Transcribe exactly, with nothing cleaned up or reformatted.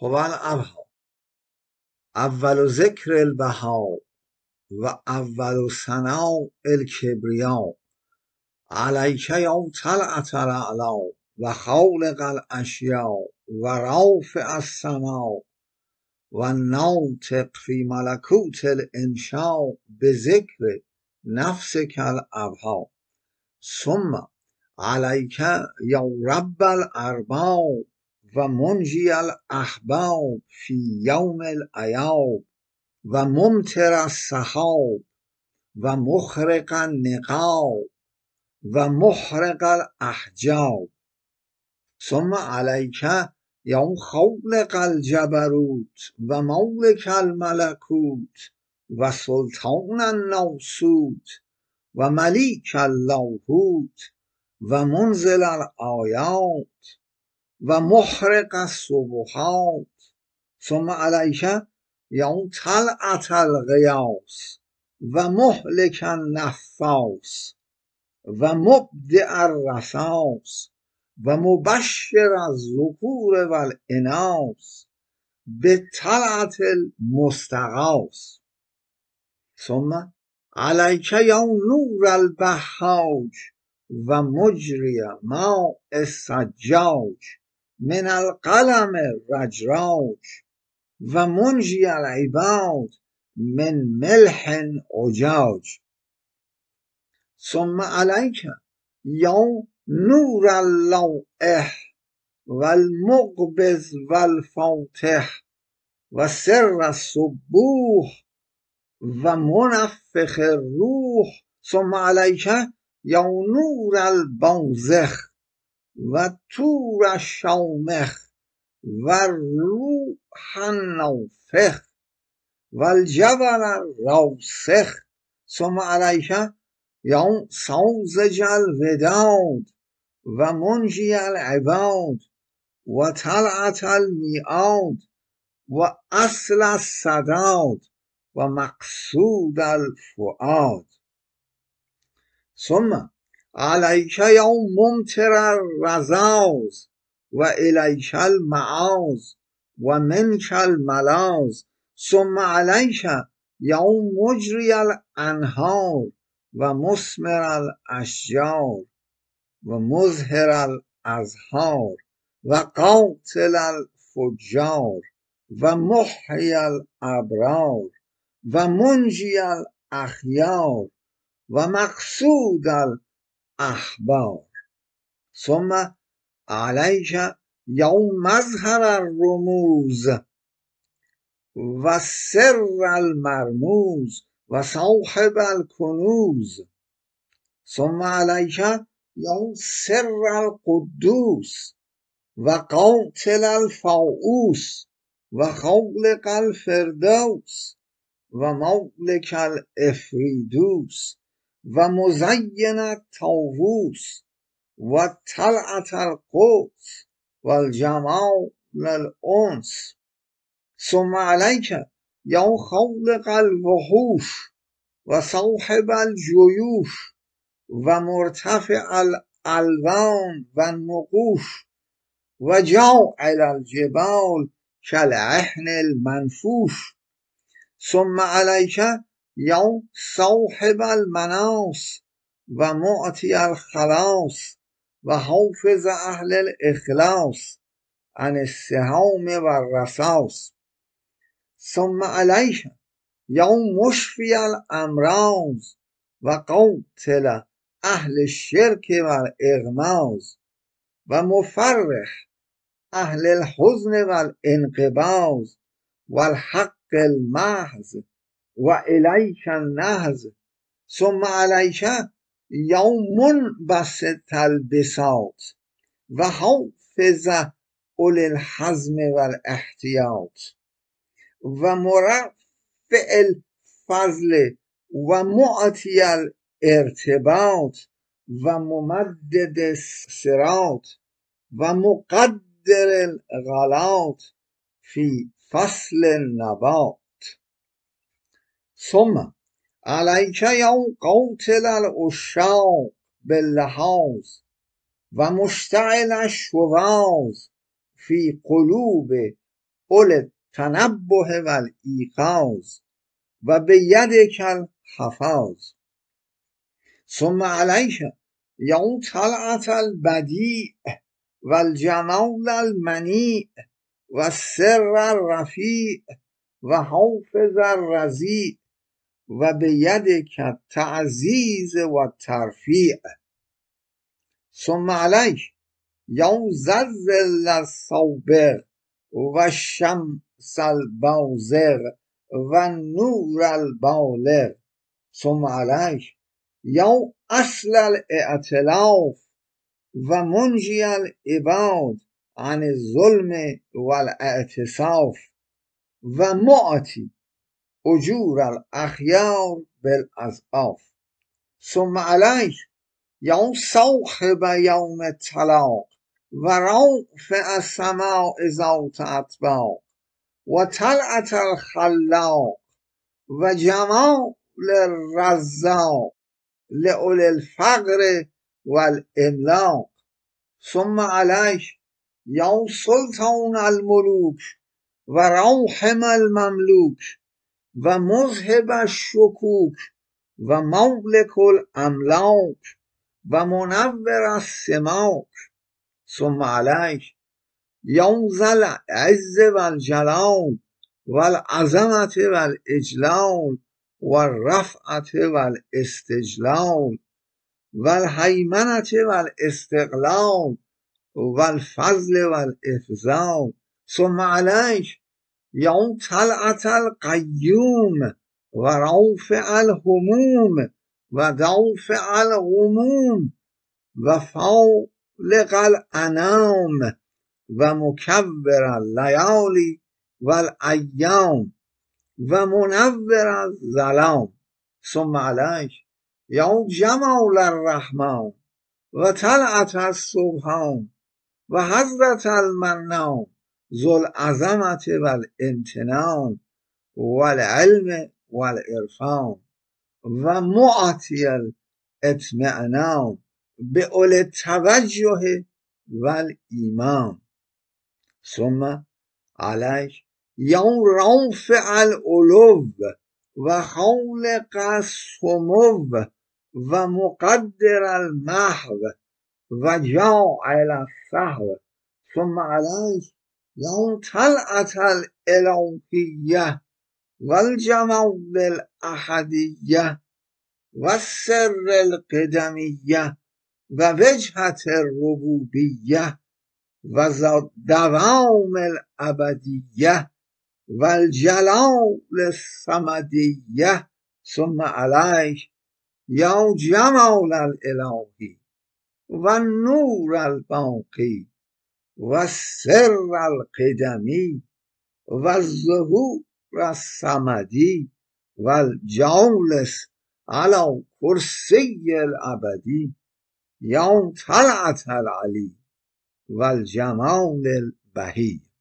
هو الابها اول ذکر البها و اول ثناء الکبریا علیک یا طلعت الاعلا و خالق الاشیاء و رافع السماء و ناطق فی ملکوت الانشاء بذکر نفسک الابها ثم علیک یا رب الارباب و منجی الاحباب فی یوم الایاب و ممطر السحاب و مخرق النقاب و محرق الاحجاب ثم علیک یا خالق الجبروت و مالک الملکوت و سلطان الناسوت و ملیک اللاهوت و منزل الآیات و محرق السبحات ثم علیک یا طلعت الغیاث و مهلک النفاس و مبدع الرصاص و مبشر الذکور و الاناث بطلعت المستغاث ثم علیک یا نور البهاج و مجری ماء الثجاج من القلم الرجراج و منجی العباد من ملح عجاج ثم علیک یا نور اللوح و المقبض و الفاتح و سر السبوح و منفخ الروح ثم علیک یا نور البازخ و طور الشامخ و روح النافخ و الجبل الراسخ ثم علیک یا ساذج الوداد و منجی العباد و طلعت المیعاد و اصل السداد و مقصود الفؤاد ثم علیک یا ممطر الرذاذ و الیک المعاذ و منک الملاذ ثم علیک یا مجری الانهار و مثمر الاشجار و مظهر الازهار و قاتل الفجار و محیی الابرار و منجی الاخیار و مقصود الاحبار ثم علیک یا مظهر الرموز و سر المرموز و صاحب الکنوز ثم علیک یا سر القدوس و قاتل الفاؤوس و خالق الفردوس و مالک الافریدوس و مزین الطاووس و طلعت القدس و الجمال الانس ثم علیک یا خالق الوحوش و صاحب الجیوش و مرتفع الالوان و النقوش و جاعل الجبال کالعهن المنفوش ثم علیک یا صاحب المناص و معطی الخلاص و حافظ اهل الاخلاص عن السهام و الرصاص ثم علیک یا مشفی الامراض و قاتل اهل الشرک و الاغماض و مفرح اهل الحزن و الانقباض و الحق المحض و الیک النهض ثم علیک یا منبسط البساط و حافظ اولی الحزم و الاحتیاط و مرفع الفضل و معطی الارتباط و ممدد الصراط و مقدر الغلات فی فصل النبات ثم علیک یا قاتل العشاق باللحاظ و مشتعل الشواظ فی قلوب اول التنبه و الایقاظ و بیدک الحفاظ. ثم علیک یوم طلعت البدیع و الجمال المنیع و السر الرفیع و حافظ الرضیع و بیدک التعزیز و الترفیع. ثم علیک یوم ذا الظل الصابغ و الشمس البازغ و النور البالغ. ثم علیک یوم اصل الاعتلاف و منجی العباد عن الظلم و الاعتصاف و معطی اجور الاخیار بالاضعاف. ثم علیک یوم صاحب یوم الطلاق و رافع السماء ذات اطباق و طلعت الخلاق و جمال الرزاق لأولی الفقر والاملاق. ثم علیک یوم سلطان الملوک و راحم المملوک و مذهب الشکوک و مملک الاملاک و منور السماک. ثم علیک یوم ذا العز و الجلال و العظمة و الاجلال و الرفعة و الاستجلال و الهیمنة و الاستقلال و الفضل و الافضال. ثم علیک یوم طلعت القیوم و رافع الهموم و دافع الغموم و فالق الانام و مکور اللیالی و الایام و منور الظلام. ثم علیک یوم جمال الرحمن و طلعت السبحان و حضرت المنان ذو العظمة و الامتنان و العلم و العرفان و معطی الاطمئنان باولی التوجه و الایمان. ثم علیک یوم رافع العلو و خالق السمو و مقدر المحو و جاعل السهو. ثم علیک یوم طلعت الالوهیه و الجمال الاحدیه و السر القدمیه و وجهة الربوبیه و دوام الابدیه و الجلال الصمدیه. ثم علیک یا جمال الالهی و النور الباقی و السر القدمی و الظهور الصمدی و الجالس علی کرسی الابدی یوم طلعت العلی و الجمال البهی.